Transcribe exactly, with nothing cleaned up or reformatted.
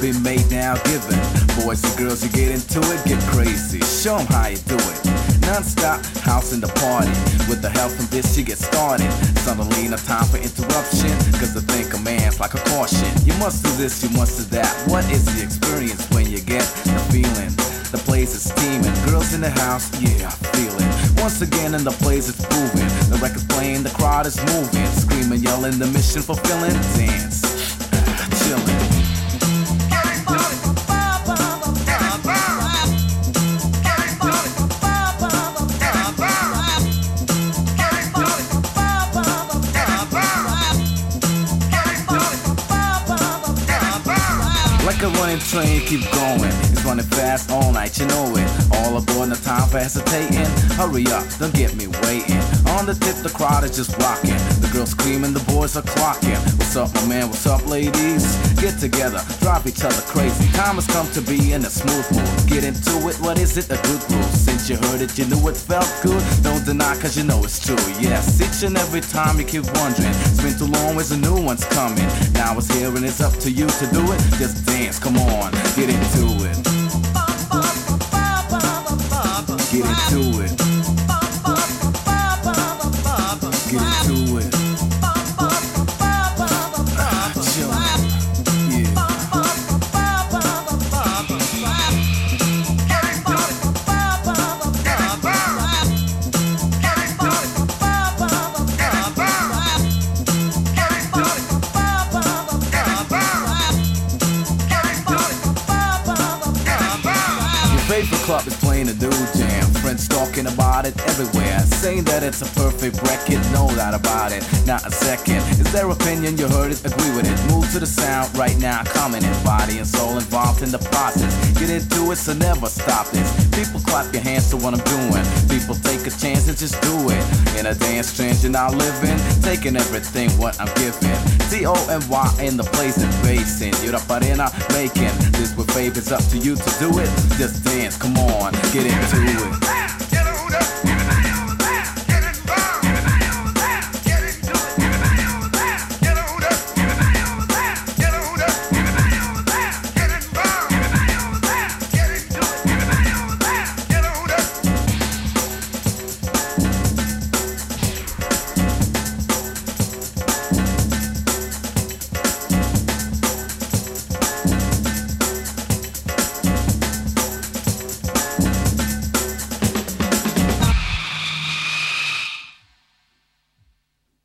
been made now given. Boys and girls, you get into it, get crazy. Show 'em how you do it. Non-stop house in the party. With the help from this, you get started. Suddenly no time for interruption, cause I think a man's like a caution. You must do this, you must do that. What is the experience when you get the feeling? The place is steaming, girls in the house, yeah, I feel it. Once again in the place it's moving. The record's playing, the crowd is moving. Screaming, yelling, the mission fulfilling. Dance, chilling. Like a running train, keep going. It's running fast all night, you know it. All aboard, no time for hesitating. Hurry up, don't get me waiting. On the tip, the crowd is just rocking. The girls screaming, the boys are clocking. What's up, my man? What's up, ladies? Get together, drive each other crazy. Time has come to be in a smooth mood. Get into it, what is it? A good groove. Since you heard it, you knew it felt good. Don't deny, cause you know it's true. Yes, each and every time you keep wondering. It's been too long, where's the new one's coming? Now it's here and it's up to you to do it. Just dance, come on, get into it. Get into it. Get into it. Favorite club is playing a new jam. Friends talking about it everywhere, saying that it's a perfect record, no doubt about it. Not a second. Is their opinion? You heard it, agree with it. Move to the sound right now, comment it. Body and soul involved in the process. Get into it, so never stop this. People clap your hands to what I'm doing. People take a chance and just do it. In a dance trend you're not living, taking everything what I'm giving. T O N Y in the place and basing. You're up in making this with favors up to you to do it. Just dance, come on, get into it.